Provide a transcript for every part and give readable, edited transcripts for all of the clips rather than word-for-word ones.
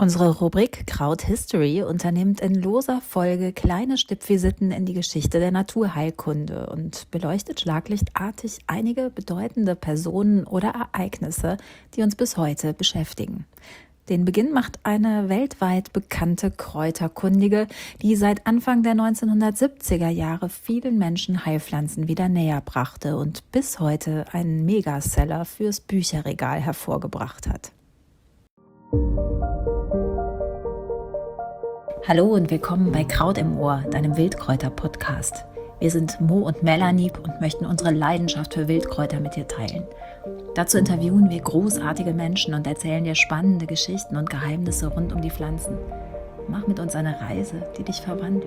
Unsere Rubrik Kraut History unternimmt in loser Folge kleine Stippvisiten in die Geschichte der Naturheilkunde und beleuchtet schlaglichtartig einige bedeutende Personen oder Ereignisse, die uns bis heute beschäftigen. Den Beginn macht eine weltweit bekannte Kräuterkundige, die seit Anfang der 1970er Jahre vielen Menschen Heilpflanzen wieder näher brachte und bis heute einen Megaseller fürs Bücherregal hervorgebracht hat. Hallo und willkommen bei Kraut im Ohr, deinem Wildkräuter-Podcast. Wir sind Mo und Melanie und möchten unsere Leidenschaft für Wildkräuter mit dir teilen. Dazu interviewen wir großartige Menschen und erzählen dir spannende Geschichten und Geheimnisse rund um die Pflanzen. Mach mit uns eine Reise, die dich verwandelt.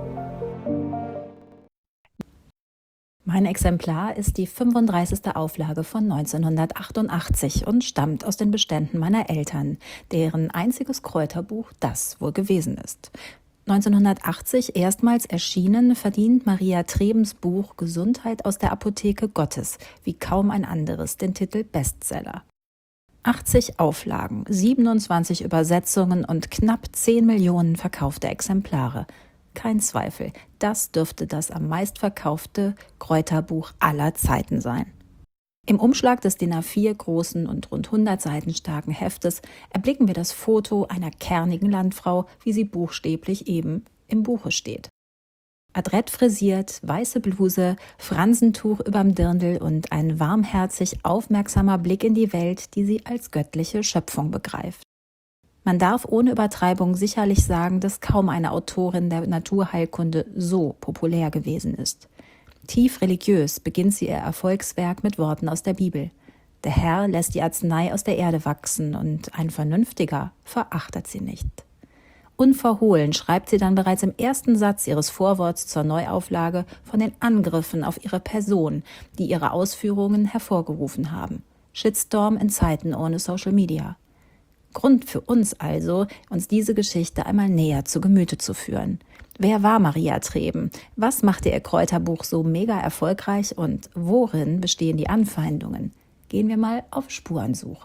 Mein Exemplar ist die 35. Auflage von 1988 und stammt aus den Beständen meiner Eltern, deren einziges Kräuterbuch das wohl gewesen ist. 1980 erstmals erschienen, verdient Maria Trebens Buch Gesundheit aus der Apotheke Gottes wie kaum ein anderes den Titel Bestseller. 80 Auflagen, 27 Übersetzungen und knapp 10 Millionen verkaufte Exemplare. Kein Zweifel, das dürfte das am meistverkaufte Kräuterbuch aller Zeiten sein. Im Umschlag des DIN A4 großen und rund 100 Seiten starken Heftes erblicken wir das Foto einer kernigen Landfrau, wie sie buchstäblich eben im Buche steht. Adrett frisiert, weiße Bluse, Fransentuch überm Dirndl und ein warmherzig aufmerksamer Blick in die Welt, die sie als göttliche Schöpfung begreift. Man darf ohne Übertreibung sicherlich sagen, dass kaum eine Autorin der Naturheilkunde so populär gewesen ist. Tief religiös beginnt sie ihr Erfolgswerk mit Worten aus der Bibel. Der Herr lässt die Arznei aus der Erde wachsen und ein Vernünftiger verachtet sie nicht. Unverhohlen schreibt sie dann bereits im ersten Satz ihres Vorworts zur Neuauflage von den Angriffen auf ihre Person, die ihre Ausführungen hervorgerufen haben. Shitstorm in Zeiten ohne Social Media. Grund für uns also, uns diese Geschichte einmal näher zu Gemüte zu führen. Wer war Maria Treben? Was machte ihr Kräuterbuch so mega erfolgreich und worin bestehen die Anfeindungen? Gehen wir mal auf Spurensuche.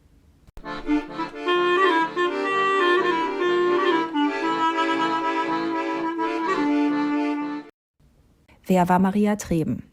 Wer war Maria Treben?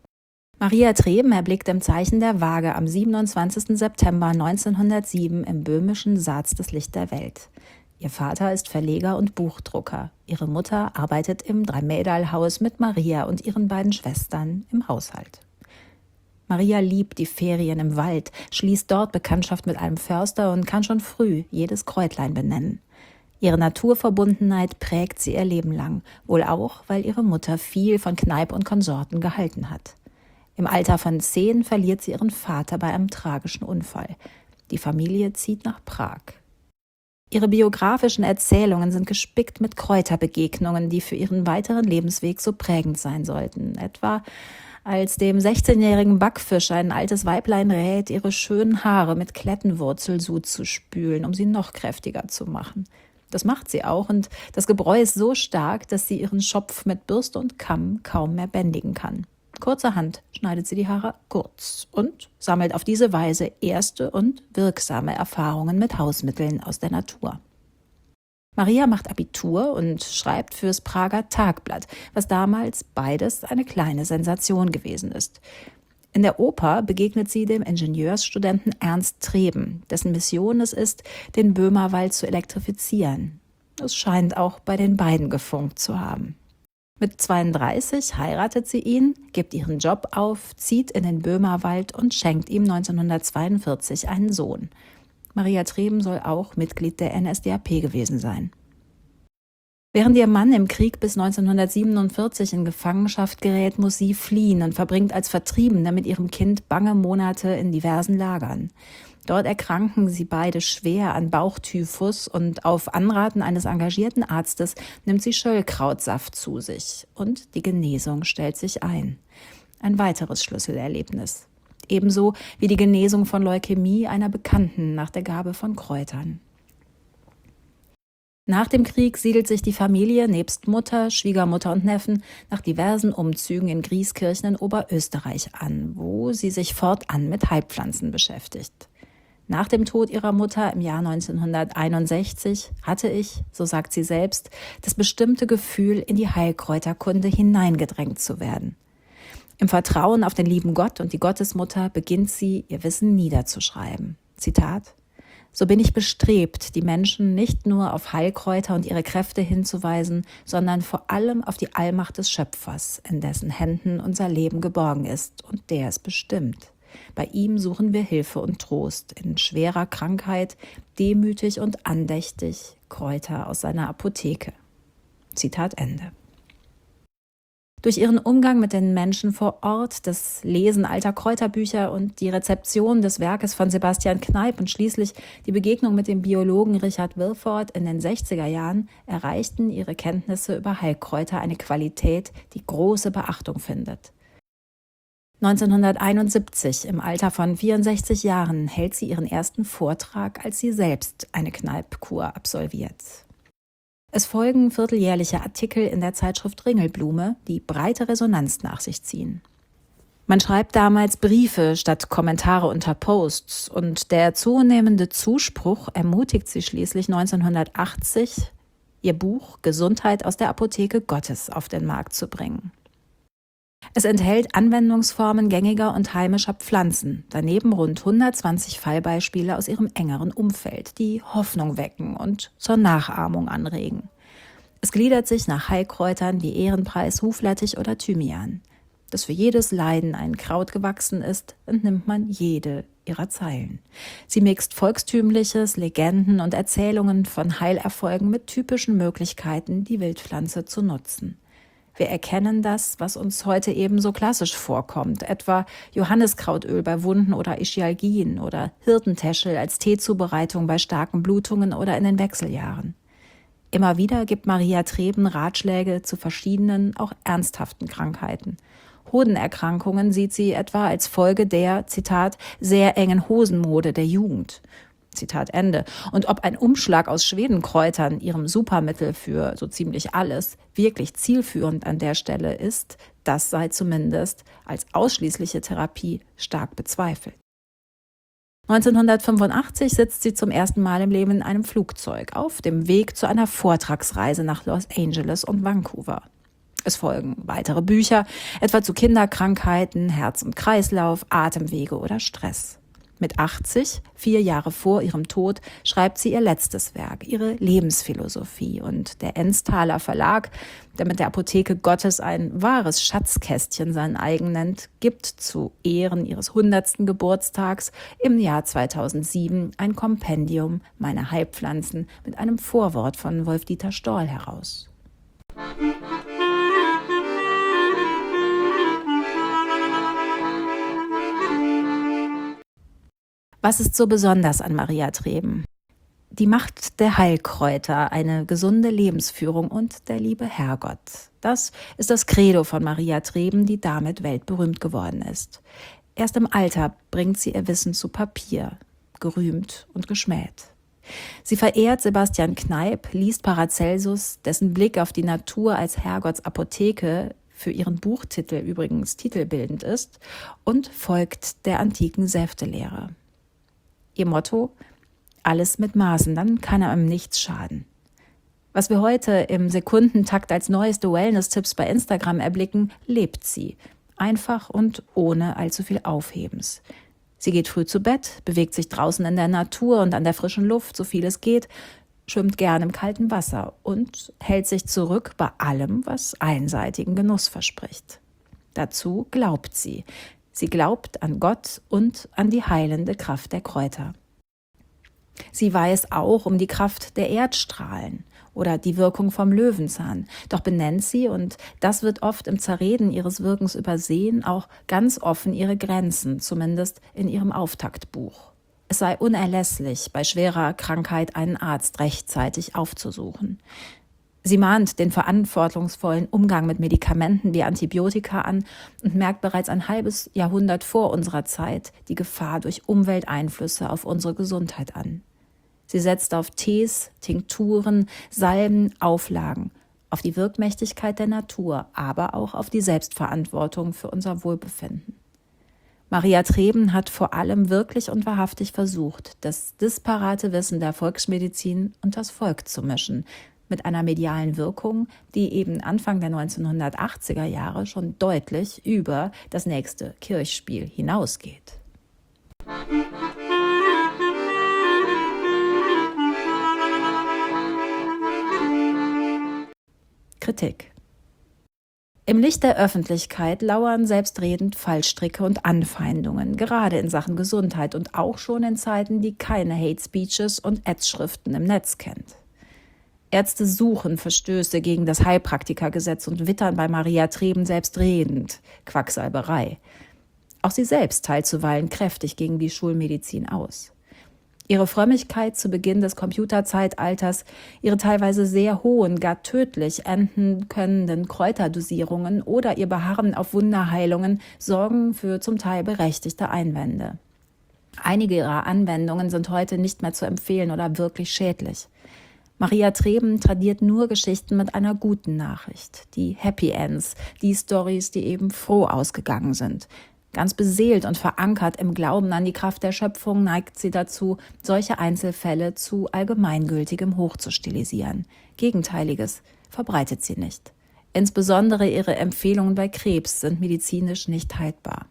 Maria Treben erblickt im Zeichen der Waage am 27. September 1907 im böhmischen Saaz das Licht der Welt. Ihr Vater ist Verleger und Buchdrucker. Ihre Mutter arbeitet im Dreimäderlhaus mit Maria und ihren beiden Schwestern im Haushalt. Maria liebt die Ferien im Wald, schließt dort Bekanntschaft mit einem Förster und kann schon früh jedes Kräutlein benennen. Ihre Naturverbundenheit prägt sie ihr Leben lang, wohl auch, weil ihre Mutter viel von Kneipp und Konsorten gehalten hat. Im Alter von 10 verliert sie ihren Vater bei einem tragischen Unfall. Die Familie zieht nach Prag. Ihre biografischen Erzählungen sind gespickt mit Kräuterbegegnungen, die für ihren weiteren Lebensweg so prägend sein sollten. Etwa als dem 16-jährigen Backfisch ein altes Weiblein rät, ihre schönen Haare mit Klettenwurzelsud zu spülen, um sie noch kräftiger zu machen. Das macht sie auch und das Gebräu ist so stark, dass sie ihren Schopf mit Bürste und Kamm kaum mehr bändigen kann. Kurzerhand schneidet sie die Haare kurz und sammelt auf diese Weise erste und wirksame Erfahrungen mit Hausmitteln aus der Natur. Maria macht Abitur und schreibt fürs Prager Tagblatt, was damals beides eine kleine Sensation gewesen ist. In der Oper begegnet sie dem Ingenieursstudenten Ernst Treben, dessen Mission es ist, den Böhmerwald zu elektrifizieren. Es scheint auch bei den beiden gefunkt zu haben. Mit 32 heiratet sie ihn, gibt ihren Job auf, zieht in den Böhmerwald und schenkt ihm 1942 einen Sohn. Maria Treben soll auch Mitglied der NSDAP gewesen sein. Während ihr Mann im Krieg bis 1947 in Gefangenschaft gerät, muss sie fliehen und verbringt als Vertriebene mit ihrem Kind bange Monate in diversen Lagern. Dort erkranken sie beide schwer an Bauchtyphus und auf Anraten eines engagierten Arztes nimmt sie Schöllkrautsaft zu sich und die Genesung stellt sich ein. Ein weiteres Schlüsselerlebnis. Ebenso wie die Genesung von Leukämie einer Bekannten nach der Gabe von Kräutern. Nach dem Krieg siedelt sich die Familie nebst Mutter, Schwiegermutter und Neffen nach diversen Umzügen in Grieskirchen in Oberösterreich an, wo sie sich fortan mit Heilpflanzen beschäftigt. Nach dem Tod ihrer Mutter im Jahr 1961 hatte ich, so sagt sie selbst, das bestimmte Gefühl, in die Heilkräuterkunde hineingedrängt zu werden. Im Vertrauen auf den lieben Gott und die Gottesmutter beginnt sie, ihr Wissen niederzuschreiben. Zitat: So bin ich bestrebt, die Menschen nicht nur auf Heilkräuter und ihre Kräfte hinzuweisen, sondern vor allem auf die Allmacht des Schöpfers, in dessen Händen unser Leben geborgen ist und der es bestimmt. Bei ihm suchen wir Hilfe und Trost in schwerer Krankheit, demütig und andächtig, Kräuter aus seiner Apotheke. Zitat Ende. Durch ihren Umgang mit den Menschen vor Ort, das Lesen alter Kräuterbücher und die Rezeption des Werkes von Sebastian Kneipp und schließlich die Begegnung mit dem Biologen Richard Wilford in den 60er Jahren erreichten ihre Kenntnisse über Heilkräuter eine Qualität, die große Beachtung findet. 1971, im Alter von 64 Jahren, hält sie ihren ersten Vortrag, als sie selbst eine Kneipp-Kur absolviert. Es folgen vierteljährliche Artikel in der Zeitschrift Ringelblume, die breite Resonanz nach sich ziehen. Man schreibt damals Briefe statt Kommentare unter Posts und der zunehmende Zuspruch ermutigt sie schließlich 1980, ihr Buch Gesundheit aus der Apotheke Gottes auf den Markt zu bringen. Es enthält Anwendungsformen gängiger und heimischer Pflanzen, daneben rund 120 Fallbeispiele aus ihrem engeren Umfeld, die Hoffnung wecken und zur Nachahmung anregen. Es gliedert sich nach Heilkräutern wie Ehrenpreis, Huflattich oder Thymian. Dass für jedes Leiden ein Kraut gewachsen ist, entnimmt man jede ihrer Zeilen. Sie mixt Volkstümliches, Legenden und Erzählungen von Heilerfolgen mit typischen Möglichkeiten, die Wildpflanze zu nutzen. Wir erkennen das, was uns heute ebenso klassisch vorkommt, etwa Johanniskrautöl bei Wunden oder Ischialgien oder Hirtentäschel als Teezubereitung bei starken Blutungen oder in den Wechseljahren. Immer wieder gibt Maria Treben Ratschläge zu verschiedenen, auch ernsthaften Krankheiten. Hodenerkrankungen sieht sie etwa als Folge der, Zitat, sehr engen Hosenmode der Jugend. Zitat Ende. Und ob ein Umschlag aus Schwedenkräutern, ihrem Supermittel für so ziemlich alles, wirklich zielführend an der Stelle ist, das sei zumindest als ausschließliche Therapie stark bezweifelt. 1985 sitzt sie zum ersten Mal im Leben in einem Flugzeug auf dem Weg zu einer Vortragsreise nach Los Angeles und Vancouver. Es folgen weitere Bücher, etwa zu Kinderkrankheiten, Herz- und Kreislauf, Atemwege oder Stress. Mit 80, 4 Jahre vor ihrem Tod, schreibt sie ihr letztes Werk, ihre Lebensphilosophie. Und der Enztaler Verlag, der mit der Apotheke Gottes ein wahres Schatzkästchen sein eigen nennt, gibt zu Ehren ihres 100. Geburtstags im Jahr 2007 ein Kompendium meiner Heilpflanzen mit einem Vorwort von Wolf-Dieter Storl heraus. Was ist so besonders an Maria Treben? Die Macht der Heilkräuter, eine gesunde Lebensführung und der liebe Herrgott. Das ist das Credo von Maria Treben, die damit weltberühmt geworden ist. Erst im Alter bringt sie ihr Wissen zu Papier, gerühmt und geschmäht. Sie verehrt Sebastian Kneipp, liest Paracelsus, dessen Blick auf die Natur als Herrgotts Apotheke für ihren Buchtitel übrigens titelbildend ist, und folgt der antiken Säftelehre. Ihr Motto: alles mit Maßen, dann kann einem nichts schaden. Was wir heute im Sekundentakt als neueste Wellness-Tipps bei Instagram erblicken, lebt sie. Einfach und ohne allzu viel Aufhebens. Sie geht früh zu Bett, bewegt sich draußen in der Natur und an der frischen Luft, so viel es geht, schwimmt gern im kalten Wasser und hält sich zurück bei allem, was einseitigen Genuss verspricht. Dazu glaubt sie. Sie glaubt an Gott und an die heilende Kraft der Kräuter. Sie weiß auch um die Kraft der Erdstrahlen oder die Wirkung vom Löwenzahn. Doch benennt sie, und das wird oft im Zerreden ihres Wirkens übersehen, auch ganz offen ihre Grenzen, zumindest in ihrem Auftaktbuch. Es sei unerlässlich, bei schwerer Krankheit einen Arzt rechtzeitig aufzusuchen. Sie mahnt den verantwortungsvollen Umgang mit Medikamenten wie Antibiotika an und merkt bereits ein halbes Jahrhundert vor unserer Zeit die Gefahr durch Umwelteinflüsse auf unsere Gesundheit an. Sie setzt auf Tees, Tinkturen, Salben, Auflagen, auf die Wirkmächtigkeit der Natur, aber auch auf die Selbstverantwortung für unser Wohlbefinden. Maria Treben hat vor allem wirklich und wahrhaftig versucht, das disparate Wissen der Volksmedizin unters Volk zu mischen, mit einer medialen Wirkung, die eben Anfang der 1980er Jahre schon deutlich über das nächste Kirchspiel hinausgeht. Kritik. Im Licht der Öffentlichkeit lauern selbstredend Fallstricke und Anfeindungen, gerade in Sachen Gesundheit und auch schon in Zeiten, die keine Hate Speeches und Ads-Schriften im Netz kennt. Ärzte suchen Verstöße gegen das Heilpraktikergesetz und wittern bei Maria Treben selbstredend Quacksalberei. Auch sie selbst teilt zuweilen kräftig gegen die Schulmedizin aus. Ihre Frömmigkeit zu Beginn des Computerzeitalters, ihre teilweise sehr hohen, gar tödlich enden könnenden Kräuterdosierungen oder ihr Beharren auf Wunderheilungen sorgen für zum Teil berechtigte Einwände. Einige ihrer Anwendungen sind heute nicht mehr zu empfehlen oder wirklich schädlich. Maria Treben tradiert nur Geschichten mit einer guten Nachricht, die Happy Ends, die Storys, die eben froh ausgegangen sind. Ganz beseelt und verankert im Glauben an die Kraft der Schöpfung neigt sie dazu, solche Einzelfälle zu allgemeingültigem hochzustilisieren. Gegenteiliges verbreitet sie nicht. Insbesondere ihre Empfehlungen bei Krebs sind medizinisch nicht haltbar.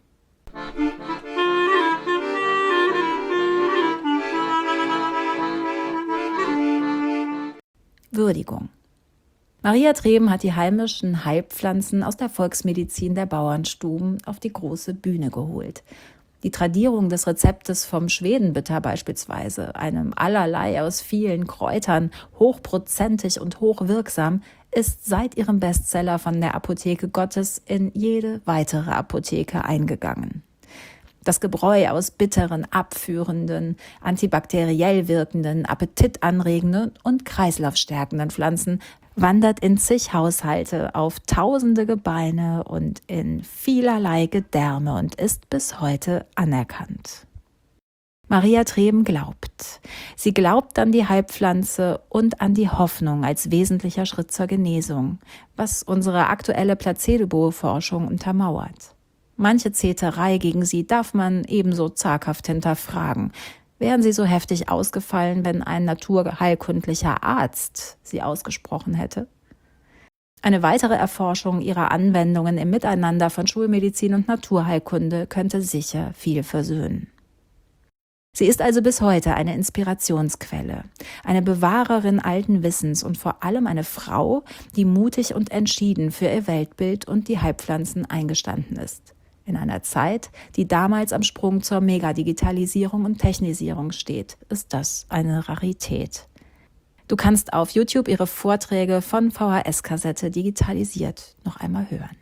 Würdigung. Maria Treben hat die heimischen Heilpflanzen aus der Volksmedizin der Bauernstuben auf die große Bühne geholt. Die Tradierung des Rezeptes vom Schwedenbitter beispielsweise, einem allerlei aus vielen Kräutern, hochprozentig und hochwirksam, ist seit ihrem Bestseller von der Apotheke Gottes in jede weitere Apotheke eingegangen. Das Gebräu aus bitteren, abführenden, antibakteriell wirkenden, appetitanregenden und kreislaufstärkenden Pflanzen wandert in zig Haushalte auf tausende Gebeine und in vielerlei Gedärme und ist bis heute anerkannt. Maria Treben glaubt. Sie glaubt an die Heilpflanze und an die Hoffnung als wesentlicher Schritt zur Genesung, was unsere aktuelle Placebo-Forschung untermauert. Manche Zeterei gegen sie darf man ebenso zaghaft hinterfragen. Wären sie so heftig ausgefallen, wenn ein naturheilkundlicher Arzt sie ausgesprochen hätte? Eine weitere Erforschung ihrer Anwendungen im Miteinander von Schulmedizin und Naturheilkunde könnte sicher viel versöhnen. Sie ist also bis heute eine Inspirationsquelle, eine Bewahrerin alten Wissens und vor allem eine Frau, die mutig und entschieden für ihr Weltbild und die Heilpflanzen eingestanden ist. In einer Zeit, die damals am Sprung zur Megadigitalisierung und Technisierung steht, ist das eine Rarität. Du kannst auf YouTube ihre Vorträge von VHS-Kassette digitalisiert noch einmal hören.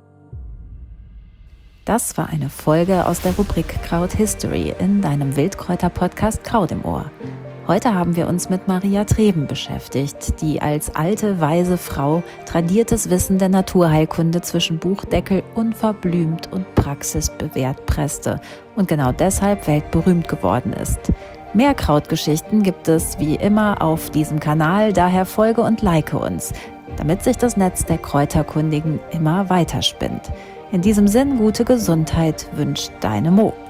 Das war eine Folge aus der Rubrik Kraut History in deinem Wildkräuter-Podcast Kraut im Ohr. Heute haben wir uns mit Maria Treben beschäftigt, die als alte, weise Frau tradiertes Wissen der Naturheilkunde zwischen Buchdeckel unverblümt und praxisbewährt presste und genau deshalb weltberühmt geworden ist. Mehr Krautgeschichten gibt es wie immer auf diesem Kanal, daher folge und like uns, damit sich das Netz der Kräuterkundigen immer weiter spinnt. In diesem Sinn, gute Gesundheit wünscht deine Mo.